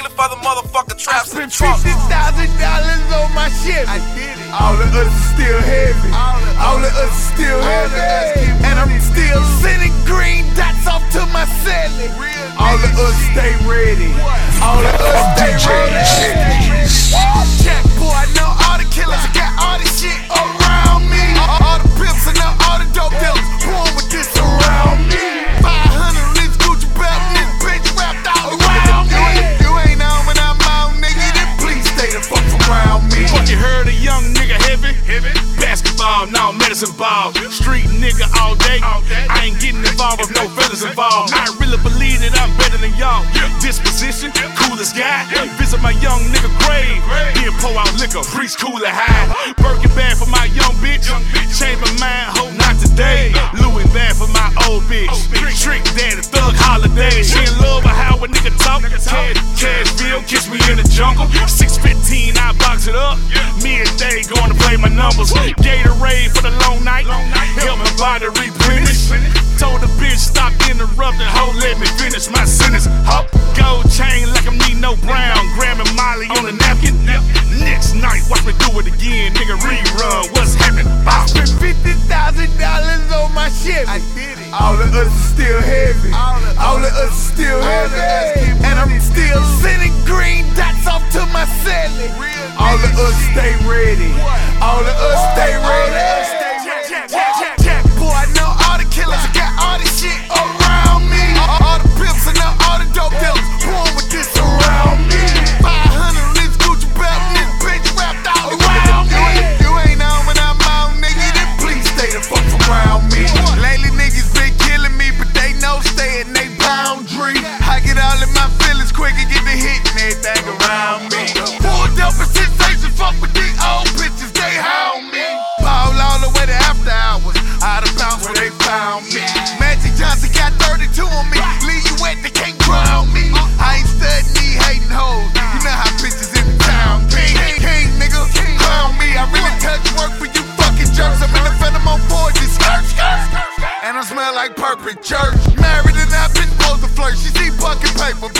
strictly for the motherfucking traps. I spent $50,000 on my shit. I did it. All of us is still heavy. All of us is still heavy. And I'm still sending green dots off to my celly. All of us stay ready. All of us stay ready. Check, boy, I know all the killers. I got all this shit around me. All the pimps and all the dope dealers. Born with this around me. 500 leaves, Gucci belt, and this bitch wrapped all around me. You ain't on when I'm out, nigga. Then please stay the fuck around me. Fuck, you heard a young nigga heavy? Basketball, now medicine ball. Street nigga all day. I ain't getting involved with no feelings involved. I really believe that I'm better than y'all. Disposition, coolest guy. Visit my young nigga grave. Then pour out liquor, preach cool and high. Birkin bad for my young bitch. Change my mind, hope not today. Louis bad for my old bitch. Trick daddy, thug holiday. She in love with how a nigga talk. Cashville, kiss me in the jungle. 615, I box it up. Midday, going to play my numbers. Gatorade for the long night. Help my body replenish. Told the bitch stop interrupting. Ho, let me finish my sentence. Hop, gold chain like I'm Nino Brown. Grabbing Molly on the napkin. Next night, watch me do it again. Nigga, rerun. What's happening? I spent $50,000 on my shit. I did it. All of us is still heavy. All of us is still heavy. And I'm still sending green dots off to my celly. All of us stay ready. All of us stay ready. Check, boy, I know all the killers. I got all this shit around me. All the pimps and all the dope dealers. Born with this around me. 500 leaves, Gucci belt, and this bitch wrapped all around me. You ain't on when I'm out, nigga. Then please stay the fuck around me. Lately niggas been killing me, but they know stay in they boundary. I get all in my feelings quick and get the hit and everything around me. Pulled up a sensation, fuck with these old bitches, they hound me. Ball all the way to after hours, out of bounds where they found me. Magic Johnson got 32 on me, leave you wet, they can't drown me. I ain't studying these hating hoes, you know how bitches in the town. King, nigga, clown me. I really touch work for you fucking jerks. I'm in the Phantom on poison, skirt. And I smell like perfect church. Married and I've been supposed to flirt. She see bucket paper,